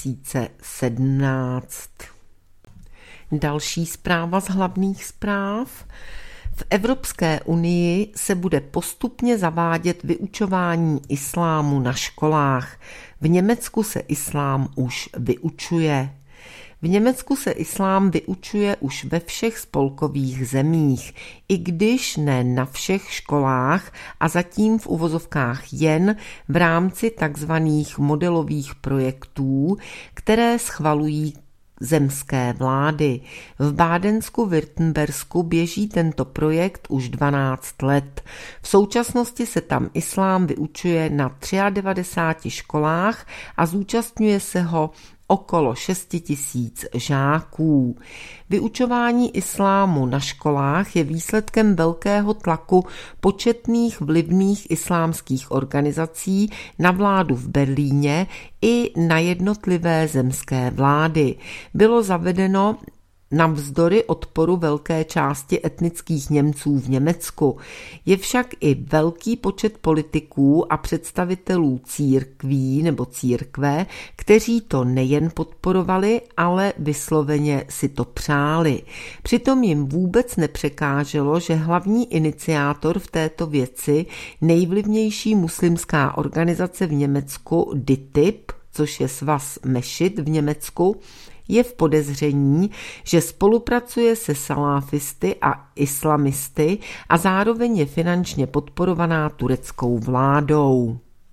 2017. Další zpráva z hlavních zpráv. V Evropské unii se bude postupně zavádět vyučování islámu na školách. V Německu se islám už vyučuje. V Německu se islám vyučuje už ve všech spolkových zemích, i když ne na všech školách a zatím v uvozovkách jen v rámci takzvaných modelových projektů, které schvalují zemské vlády. V Bádensku-Württembersku běží tento projekt už 12 let. V současnosti se tam islám vyučuje na 93 školách a zúčastňuje se ho okolo 6 000 žáků. Vyučování islámu na školách je výsledkem velkého tlaku početných vlivných islámských organizací na vládu v Berlíně i na jednotlivé zemské vlády. Bylo zavedeno navzdory odporu velké části etnických Němců v Německu. Je však i velký počet politiků a představitelů církví nebo církve, kteří to nejen podporovali, ale vysloveně si to přáli. Přitom jim vůbec nepřekáželo, že hlavní iniciátor v této věci, nejvlivnější muslimská organizace v Německu DITIB, což je svaz mešit v Německu, je v podezření, že spolupracuje se saláfisty a islamisty a zároveň je finančně podporovaná tureckou vládou.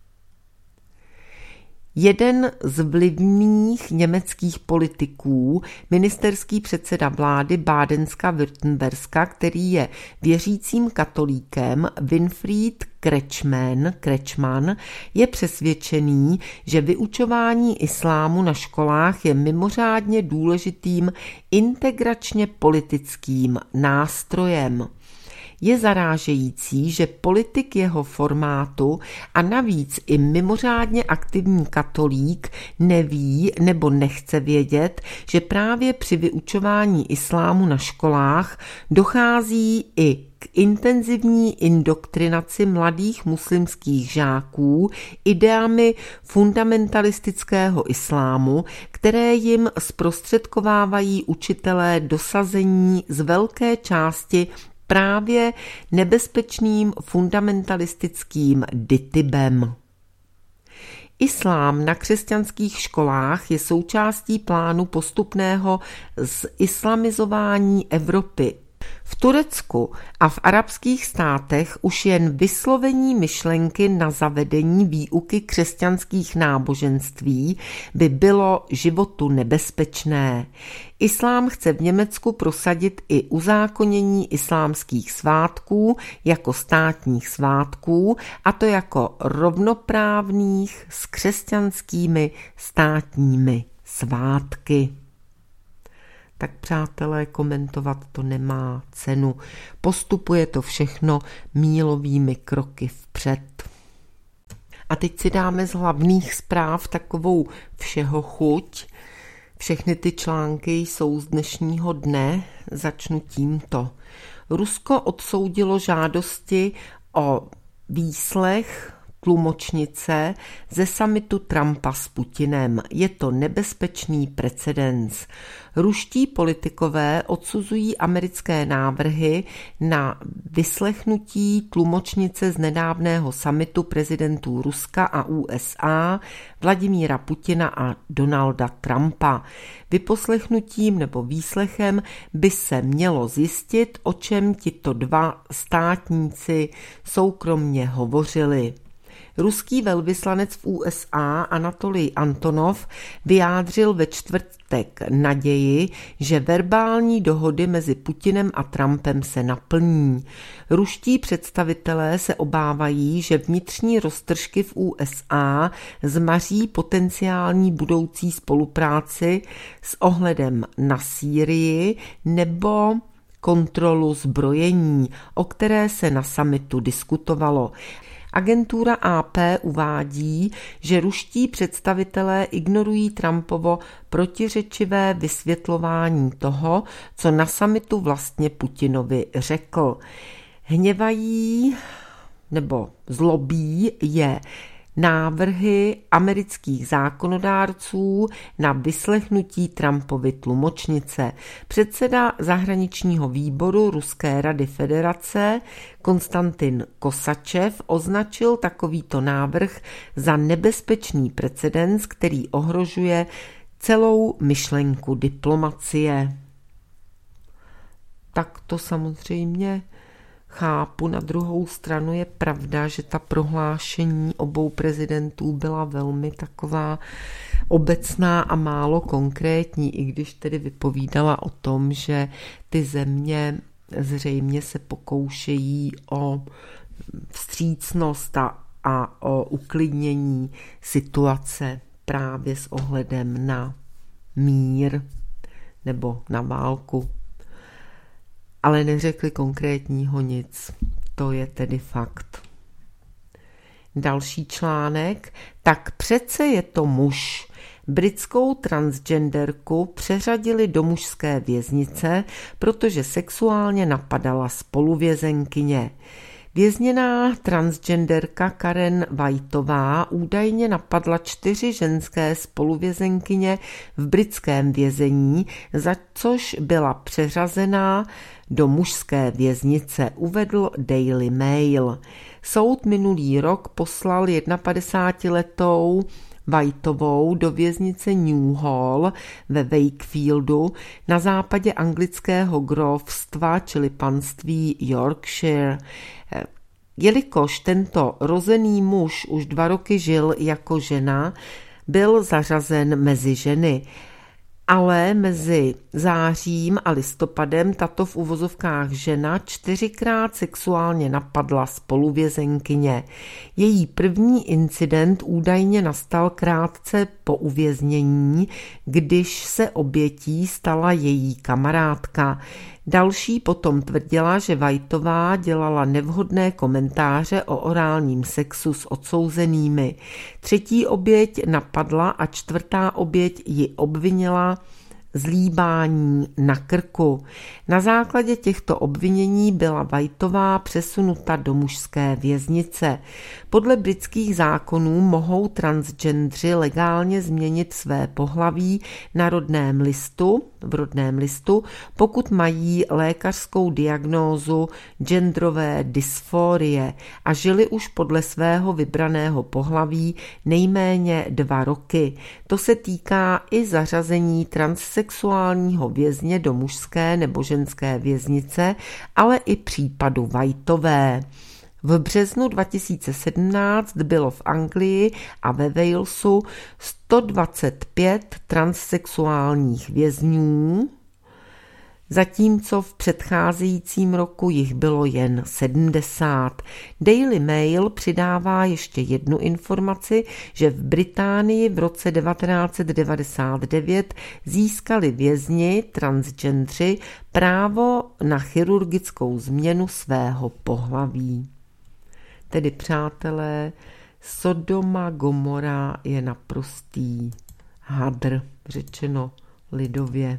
Jeden z vlivných německých politiků, ministerský předseda vlády Bádenska-Württemberska, který je věřícím katolíkem, Winfried Kretschmann, je přesvědčený, že vyučování islámu na školách je mimořádně důležitým integračně politickým nástrojem. Je zarážející, že politik jeho formátu a navíc i mimořádně aktivní katolík neví nebo nechce vědět, že právě při vyučování islámu na školách dochází i k intenzivní indoktrinaci mladých muslimských žáků ideami fundamentalistického islámu, které jim zprostředkovávají učitelé dosazení z velké části právě nebezpečným fundamentalistickým DITIBem. Islám na křesťanských školách je součástí plánu postupného zislamizování Evropy. V Turecku a v arabských státech už jen vyslovení myšlenky na zavedení výuky křesťanských náboženství by bylo životu nebezpečné. Islám chce v Německu prosadit i uzákonění islámských svátků jako státních svátků, a to jako rovnoprávných s křesťanskými státními svátky. Tak přátelé, komentovat to nemá cenu. Postupuje to všechno mílovými kroky vpřed. A teď si dáme z hlavních zpráv takovou všeho chuť. Všechny ty články jsou z dnešního dne. Začnu tímto. Rusko odsoudilo žádosti o výslech tlumočnice ze summitu Trumpa s Putinem. Je to nebezpečný precedens. Ruští politikové odsuzují americké návrhy na vyslechnutí tlumočnice z nedávného summitu prezidentů Ruska a USA Vladimíra Putina a Donalda Trumpa. Vyposlechnutím nebo výslechem by se mělo zjistit, o čem tito dva státníci soukromně hovořili. Ruský velvyslanec v USA Anatolij Antonov vyjádřil ve čtvrtek naději, že verbální dohody mezi Putinem a Trumpem se naplní. Ruští představitelé se obávají, že vnitřní roztržky v USA zmaří potenciální budoucí spolupráci s ohledem na Sýrii nebo kontrolu zbrojení, o které se na summitu diskutovalo. Agentura AP uvádí, že ruští představitelé ignorují Trumpovo protiřečivé vysvětlování toho, co na summitu vlastně Putinovi řekl. Hněvají nebo zlobí je návrhy amerických zákonodárců na vyslechnutí Trumpovy tlumočnice. Předseda zahraničního výboru Ruské rady federace Konstantin Kosačev označil takovýto návrh za nebezpečný precedens, který ohrožuje celou myšlenku diplomacie. Tak to samozřejmě chápu. Na druhou stranu je pravda, že ta prohlášení obou prezidentů byla velmi taková obecná a málo konkrétní, i když tedy vypovídala o tom, že ty země zřejmě se pokoušejí o vstřícnost a o uklidnění situace právě s ohledem na mír nebo na válku. Ale neřekli konkrétního nic. To je tedy fakt. Další článek. Tak přece je to muž. Britskou transgenderku přeřadili do mužské věznice, protože sexuálně napadala spoluvězenkyně. Vězněná transgenderka Karen Whiteová údajně napadla 4 ženské spoluvězenkyně v britském vězení, za což byla přeřazená do mužské věznice, uvedl Daily Mail. Soud minulý rok poslal 51letou Whiteovou do věznice Newhall ve Wakefieldu na západě anglického grófstva, čili panství Yorkshire. Jelikož tento rozený muž už 2 roky žil jako žena, byl zařazen mezi ženy. Ale mezi zářím a listopadem tato v uvozovkách žena 4krát sexuálně napadla spoluvězenkyně. Její první incident údajně nastal krátce po uvěznění, když se obětí stala její kamarádka. Další potom tvrdila, že Whiteová dělala nevhodné komentáře o orálním sexu s odsouzenými. 3. oběť napadla a 4. oběť ji obvinila z líbání na krku. Na základě těchto obvinění byla Whiteová přesunuta do mužské věznice. Podle britských zákonů mohou transgendři legálně změnit své pohlaví na rodném listu, pokud mají lékařskou diagnózu genderové dysforie a žili už podle svého vybraného pohlaví nejméně 2 roky. To se týká i zařazení transsexuálních transsexuálního vězně do mužské nebo ženské věznice, ale i případu Whiteové. V březnu 2017 bylo v Anglii a ve Walesu 125 transsexuálních vězňů, zatímco v předcházejícím roku jich bylo jen 70. Daily Mail přidává ještě jednu informaci, že v Británii v roce 1999 získali vězni transgendři právo na chirurgickou změnu svého pohlaví. Tedy přátelé, Sodoma Gomora je naprostý hadr, řečeno lidově.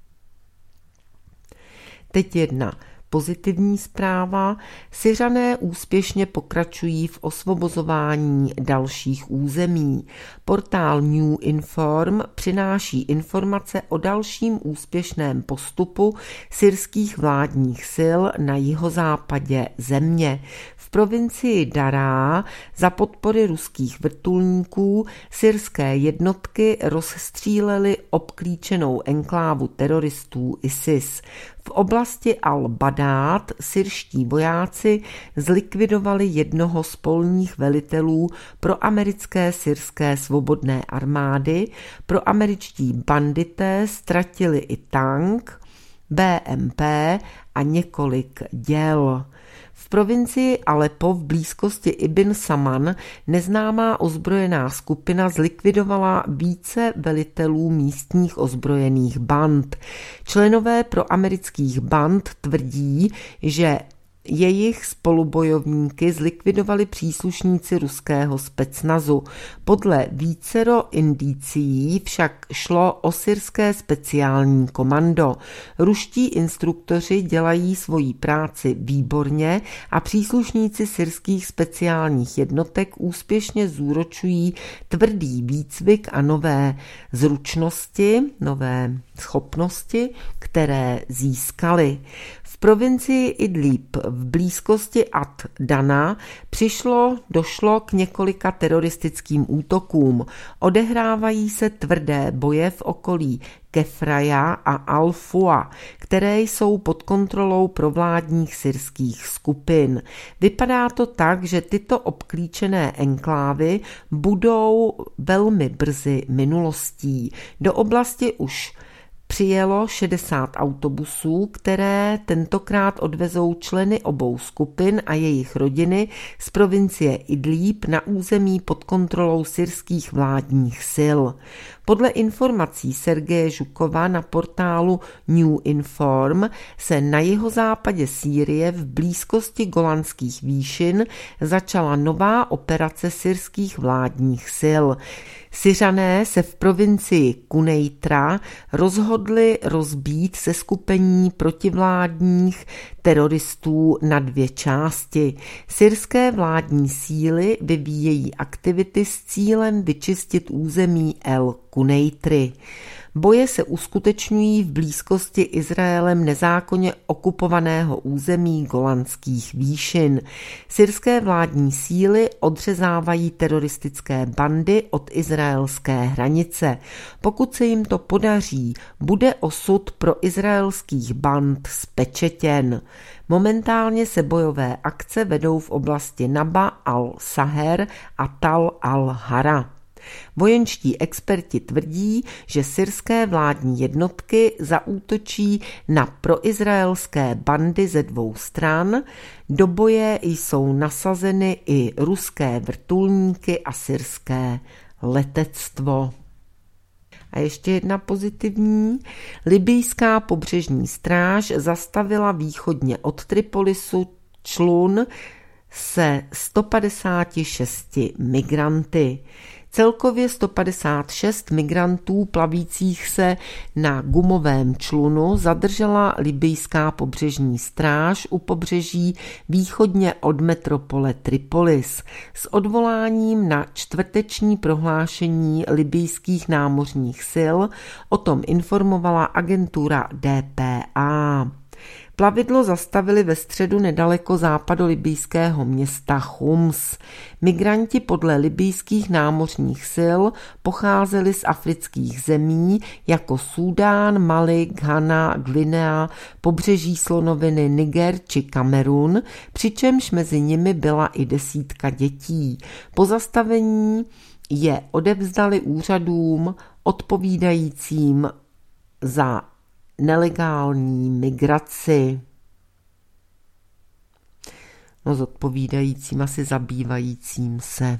Teď jedna pozitivní zpráva. Syřané úspěšně pokračují v osvobozování dalších území. Portál New Inform přináší informace o dalším úspěšném postupu syrských vládních sil na jihozápadě země. V provincii Dará za podpory ruských vrtulníků syrské jednotky rozstřílely obklíčenou enklávu teroristů ISIS. V oblasti Al-Badát syrští vojáci zlikvidovali jednoho z polních velitelů proamerické syrské svobodné armády, proameričtí bandité ztratili i tank, BMP a několik děl. V provincii Aleppo v blízkosti Ibn Saman neznámá ozbrojená skupina zlikvidovala více velitelů místních ozbrojených band. Členové proamerických band tvrdí, že jejich spolubojovníky zlikvidovali příslušníci ruského specnazu. Podle vícero indicií však šlo o syrské speciální komando. Ruští instruktoři dělají svoji práci výborně a příslušníci syrských speciálních jednotek úspěšně zúročují tvrdý výcvik a nové zručnosti, nové schopnosti, které získali. V provincii Idlib v blízkosti Ad-Dana došlo k několika teroristickým útokům. Odehrávají se tvrdé boje v okolí Kefraja a Al-Fua, které jsou pod kontrolou provládních syrských skupin. Vypadá to tak, že tyto obklíčené enklávy budou velmi brzy minulostí. Do oblasti už přijelo 60 autobusů, které tentokrát odvezou členy obou skupin a jejich rodiny z provincie Idlib na území pod kontrolou syrských vládních sil. Podle informací Sergeje Žukova na portálu New Inform se na jihozápadě Sýrie v blízkosti Golanských výšin začala nová operace syrských vládních sil. Syřané se v provincii Kunejtra rozhodli rozbít seskupení protivládních teroristů na dvě části. Syrské vládní síly vyvíjejí aktivity s cílem vyčistit území El Kunejtry. Boje se uskutečňují v blízkosti Izraelem nezákonně okupovaného území Golanských výšin. Syrské vládní síly odřezávají teroristické bandy od izraelské hranice. Pokud se jim to podaří, bude osud pro izraelských band spečetěn. Momentálně se bojové akce vedou v oblasti Naba al-Saher a Tal al-Hara. Vojenští experti tvrdí, že syrské vládní jednotky zaútočí na proizraelské bandy ze dvou stran. Do boje jsou nasazeny i ruské vrtulníky a syrské letectvo. A ještě jedna pozitivní. Libyjská pobřežní stráž zastavila východně od Tripolisu člun se 156 migranty. Celkově 156 migrantů plavících se na gumovém člunu zadržela libyjská pobřežní stráž u pobřeží východně od metropole Tripolis s odvoláním na čtvrteční prohlášení libyjských námořních sil. O tom informovala agentura DPA. Plavidlo zastavili ve středu nedaleko západolibijského města Choms. Migranti podle libijských námořních sil pocházeli z afrických zemí jako Súdán, Mali, Ghana, Guinea, pobřeží slonoviny Niger či Kamerun, přičemž mezi nimi byla i 10 dětí. Po zastavení je odevzdali úřadům odpovídajícím za nelegální migraci. Zodpovídajícím, asi zabývajícím se.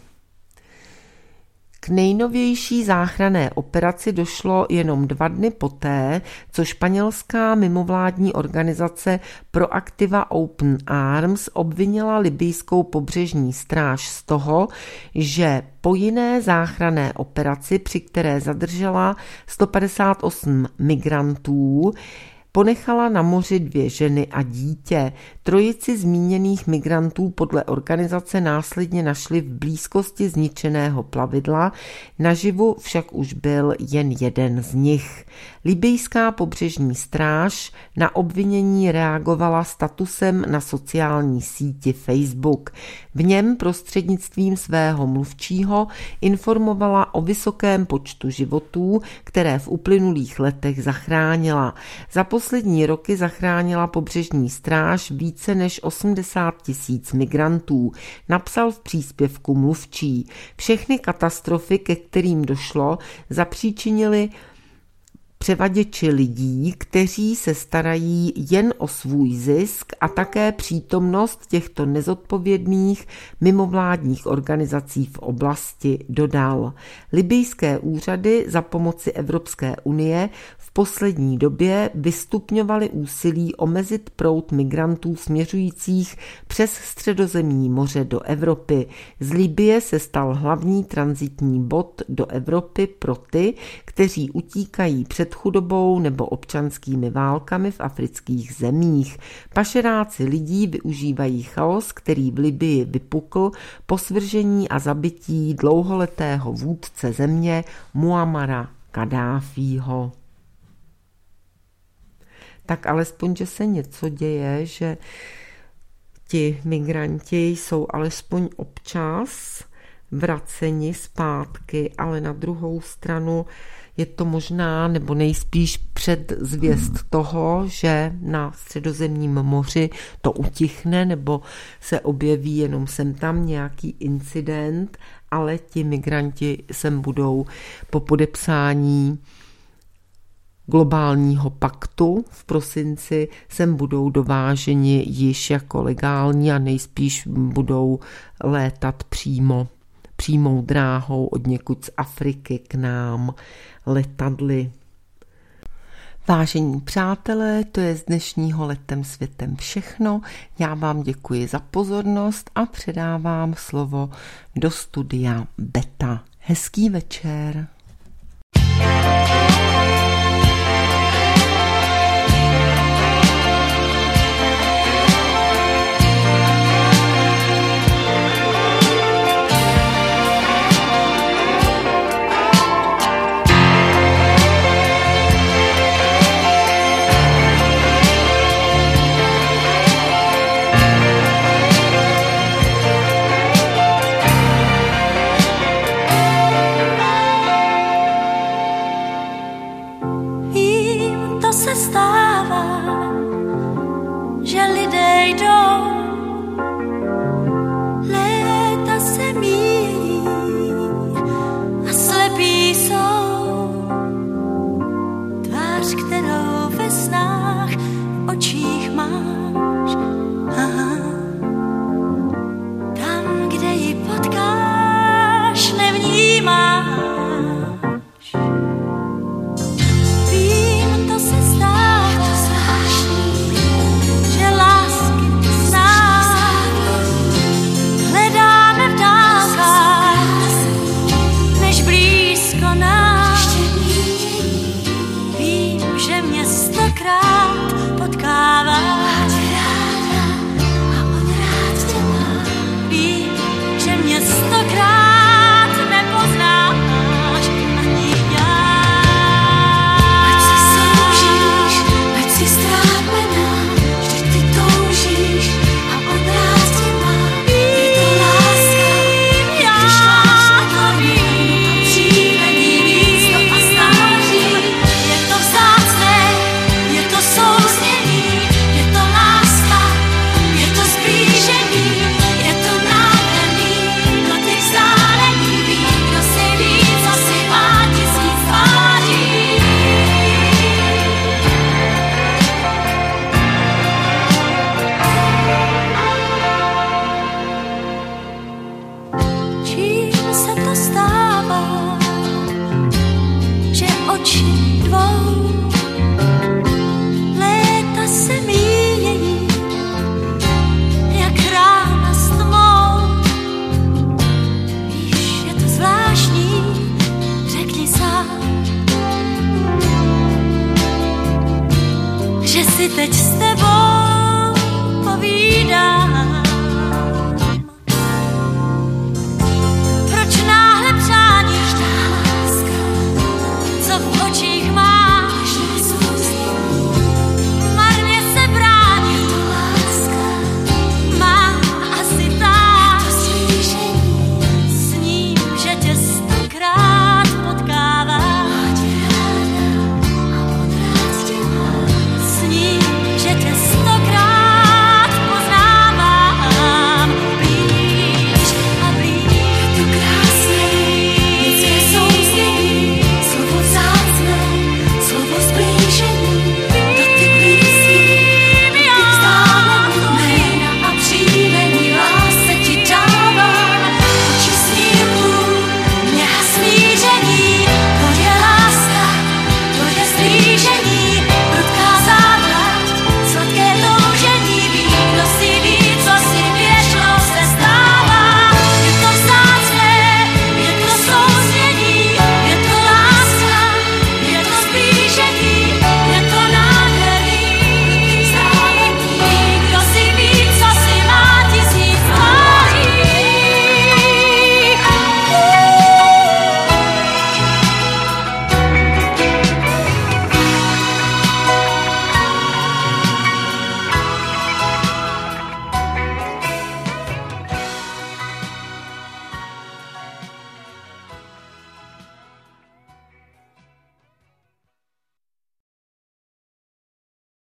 K nejnovější záchranné operaci došlo jenom 2 dny poté, co španělská mimovládní organizace Proactiva Open Arms obvinila libijskou pobřežní stráž z toho, že po jiné záchranné operaci, při které zadržela 158 migrantů, ponechala na moři 2 ženy a dítě. 3 zmíněných migrantů podle organizace následně našli v blízkosti zničeného plavidla, naživu však už byl jen 1 z nich. Libijská pobřežní stráž na obvinění reagovala statusem na sociální síti Facebook. V něm prostřednictvím svého mluvčího informovala o vysokém počtu životů, které v uplynulých letech zachránila. Za poslední roky zachránila pobřežní stráž více než 80 000 migrantů, napsal v příspěvku mluvčí. Všechny katastrofy, ke kterým došlo, zapříčinily převaděči lidí, kteří se starají jen o svůj zisk, a také přítomnost těchto nezodpovědných mimovládních organizací v oblasti, dodal. Libijské úřady za pomoci Evropské unie v poslední době vystupňovaly úsilí omezit proud migrantů směřujících přes Středozemní moře do Evropy. Z Libye se stal hlavní tranzitní bod do Evropy pro ty, kteří utíkají před chudobou nebo občanskými válkami v afrických zemích. Pašeráci lidí využívají chaos, který v Libyi vypukl po svržení a zabití dlouholetého vůdce země Muammara Kaddáfího. Tak alespoň, že se něco děje, že ti migranti jsou alespoň občas vraceni zpátky, ale na druhou stranu je to možná nebo nejspíš předzvěst toho, že na Středozemním moři to utichne nebo se objeví jenom sem tam nějaký incident, ale ti migranti sem budou po podepsání globálního paktu v prosinci sem budou dováženi již jako legální a nejspíš budou létat přímou dráhou od někud z Afriky k nám letadly. Vážení přátelé, to je z dnešního Letem světem všechno. Já vám děkuji za pozornost a předávám slovo do studia Beta. Hezký večer. si teď s tebou povídám. Proč náhle přáníš láska, co v očích máš?